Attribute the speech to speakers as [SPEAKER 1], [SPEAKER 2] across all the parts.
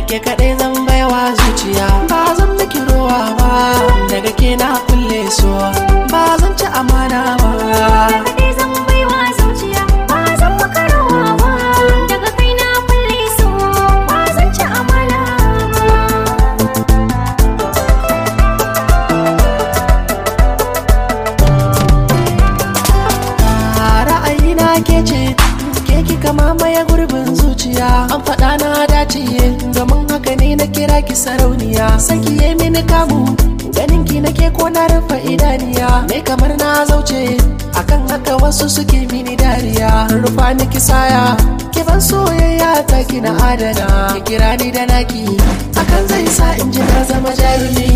[SPEAKER 1] ke kaɗai zan baiwa zuciya, ba zan miki rowa ba, daga ke na kulle so, ba zan ci amana ba.
[SPEAKER 2] Kaɗai zan baiwa zuciya, ba zan maka rowa ba, daga kai na kulle so, ba zan ci amana ba.
[SPEAKER 1] Ra'ayina ke ce, ke kika mamaye gurbin zuciya, an faɗa na dace, domin haka ne na kira ki sarauniya. Saki yi mini kamu, ganin ki nake ko na rufe idaniya, ne kamar na zauce, akan haka wasu suke mini dariya. Rufa ni kisaya, ki ban soyayya ta ki na adana, ki kira ni da naki, hakan zai sa in ji na zama jarumi.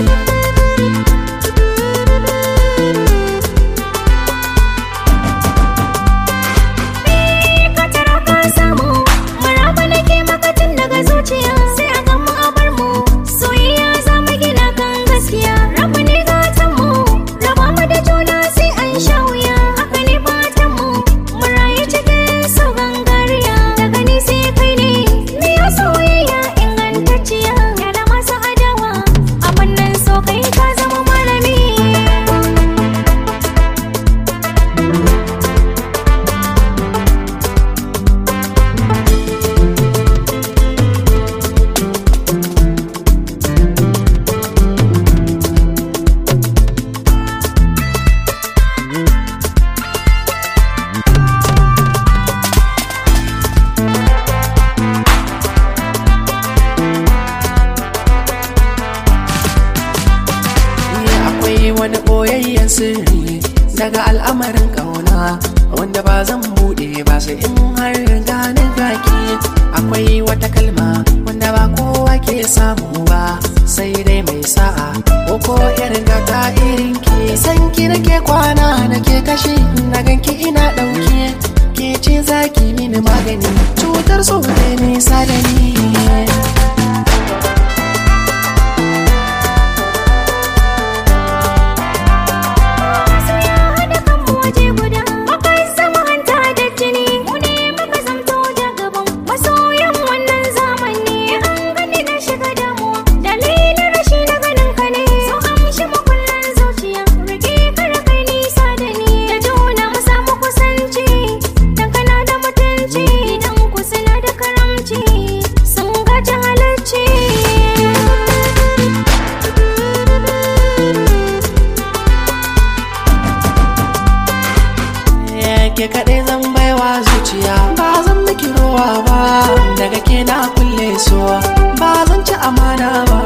[SPEAKER 1] Wani boyayyen sirri daga al'amarin ƙauna, wanda ba zan buɗe ba sai in har gane gaki. Akwai wata kalma wanda ba kowa ke samu ba, sai dai mai sa'a ko irin gata irin ki. San ki nake kwana nake kashi, na ganki ina ɗauke, ke ce zaki mini magani, cutar so ne nisa da ni. Ke kaɗai zan baiwa zuciya, ba zan miki rowa ba, daga ke na kulle so, ba zan ci amana ba.